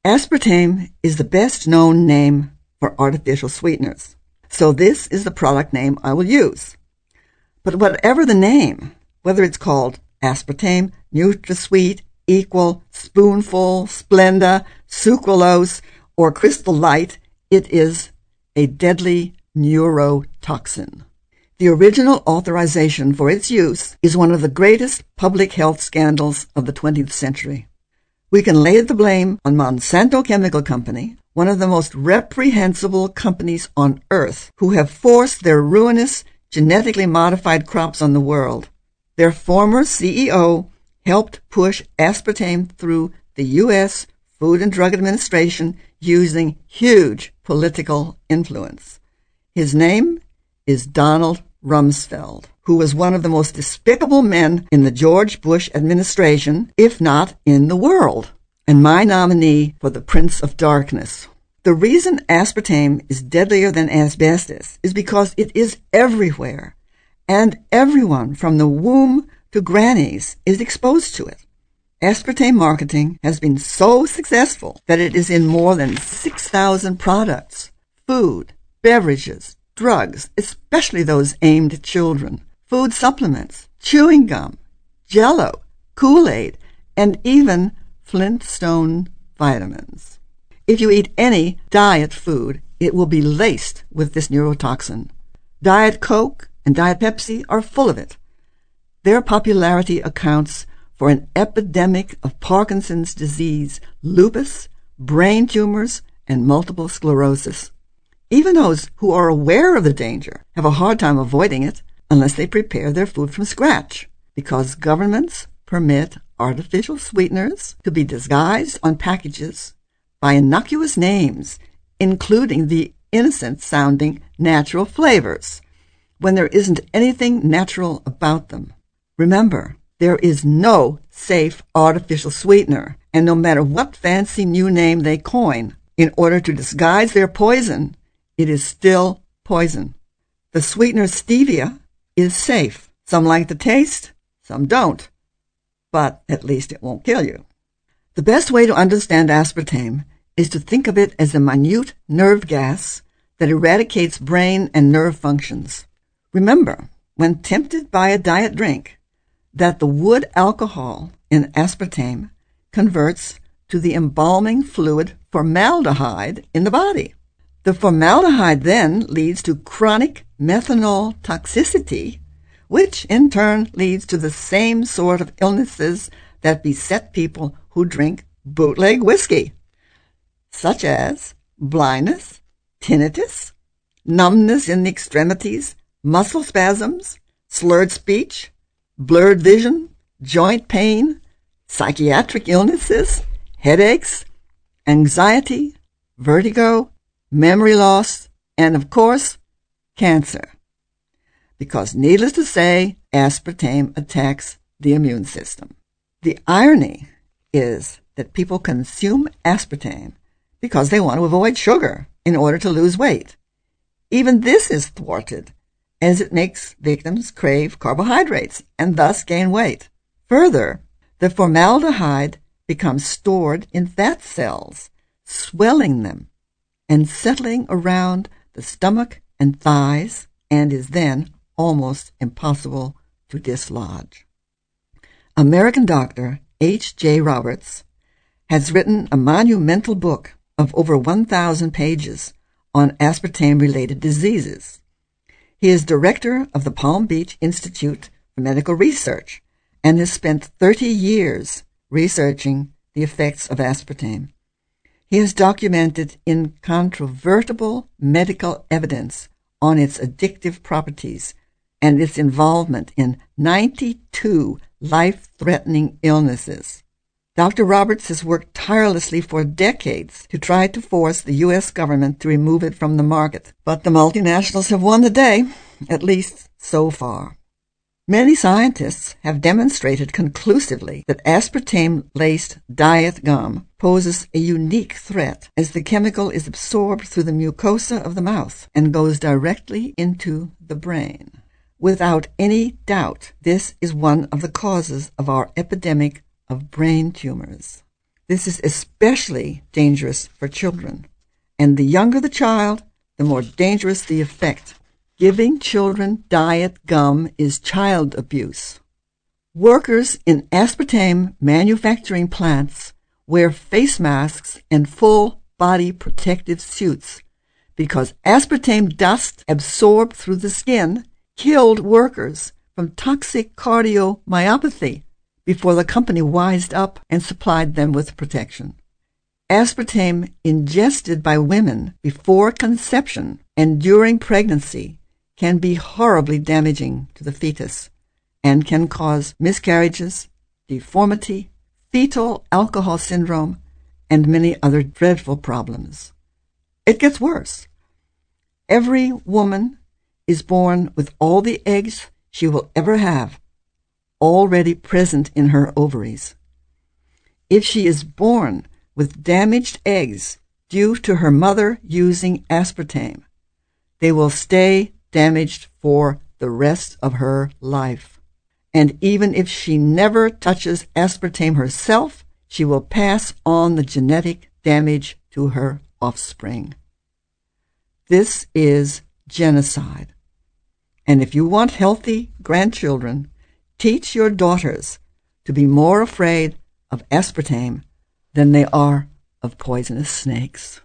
Aspartame is the best known name for artificial sweeteners, so this is the product name I will use. But whatever the name, whether it's called aspartame, NutraSweet, Equal, Spoonful, Splenda, Sucralose, or Crystal Light, it is a deadly neurotoxin. The original authorization for its use is one of the greatest public health scandals of the 20th century. We can lay the blame on Monsanto Chemical Company, one of the most reprehensible companies on earth, who have forced their ruinous, genetically modified crops on the world. Their former CEO helped push aspartame through the U.S. Food and Drug Administration using huge political influence. His name is Donald Rumsfeld, who was one of the most despicable men in the George Bush administration, if not in the world, and my nominee for the Prince of Darkness. The reason aspartame is deadlier than asbestos is because it is everywhere, and everyone from the womb to grannies is exposed to it. Aspartame marketing has been so successful that it is in more than 6,000 products, food, beverages, drugs, especially those aimed at children, food supplements, chewing gum, Jell-O, Kool-Aid, and even Flintstone vitamins. If you eat any diet food, it will be laced with this neurotoxin. Diet Coke and Diet Pepsi are full of it. Their popularity accounts for an epidemic of Parkinson's disease, lupus, brain tumors, and multiple sclerosis. Even those who are aware of the danger have a hard time avoiding it unless they prepare their food from scratch, because governments permit artificial sweeteners to be disguised on packages by innocuous names, including the innocent-sounding natural flavors, when there isn't anything natural about them. Remember, there is no safe artificial sweetener, and no matter what fancy new name they coin in order to disguise their poison, it is still poison. The sweetener stevia is safe. Some like the taste, some don't, but at least it won't kill you. The best way to understand aspartame is to think of it as a minute nerve gas that eradicates brain and nerve functions. Remember, when tempted by a diet drink, that the wood alcohol in aspartame converts to the embalming fluid formaldehyde in the body. The formaldehyde then leads to chronic methanol toxicity, which in turn leads to the same sort of illnesses that beset people who drink bootleg whiskey, such as blindness, tinnitus, numbness in the extremities, muscle spasms, slurred speech, blurred vision, joint pain, psychiatric illnesses, headaches, anxiety, vertigo, memory loss, and, of course, cancer. Because, needless to say, aspartame attacks the immune system. The irony is that people consume aspartame because they want to avoid sugar in order to lose weight. Even this is thwarted, as it makes victims crave carbohydrates and thus gain weight. Further, the formaldehyde becomes stored in fat cells, swelling them and settling around the stomach and thighs, and is then almost impossible to dislodge. American doctor H.J. Roberts has written a monumental book of over 1,000 pages on aspartame-related diseases. He is director of the Palm Beach Institute for Medical Research and has spent 30 years researching the effects of aspartame. He has documented incontrovertible medical evidence on its addictive properties and its involvement in 92 life-threatening illnesses. Dr. Roberts has worked tirelessly for decades to try to force the U.S. government to remove it from the market, but the multinationals have won the day, at least so far. Many scientists have demonstrated conclusively that aspartame-laced diet gum poses a unique threat, as the chemical is absorbed through the mucosa of the mouth and goes directly into the brain. Without any doubt, this is one of the causes of our epidemic of brain tumors. This is especially dangerous for children, and the younger the child, the more dangerous the effect. Giving children diet gum is child abuse. Workers in aspartame manufacturing plants wear face masks and full body protective suits because aspartame dust absorbed through the skin killed workers from toxic cardiomyopathy before the company wised up and supplied them with protection. Aspartame ingested by women before conception and during pregnancy can be horribly damaging to the fetus and can cause miscarriages, deformity, fetal alcohol syndrome, and many other dreadful problems. It gets worse. Every woman is born with all the eggs she will ever have already present in her ovaries. If she is born with damaged eggs due to her mother using aspartame, they will stay damaged for the rest of her life. And even if she never touches aspartame herself, she will pass on the genetic damage to her offspring. This is genocide. And if you want healthy grandchildren, teach your daughters to be more afraid of aspartame than they are of poisonous snakes.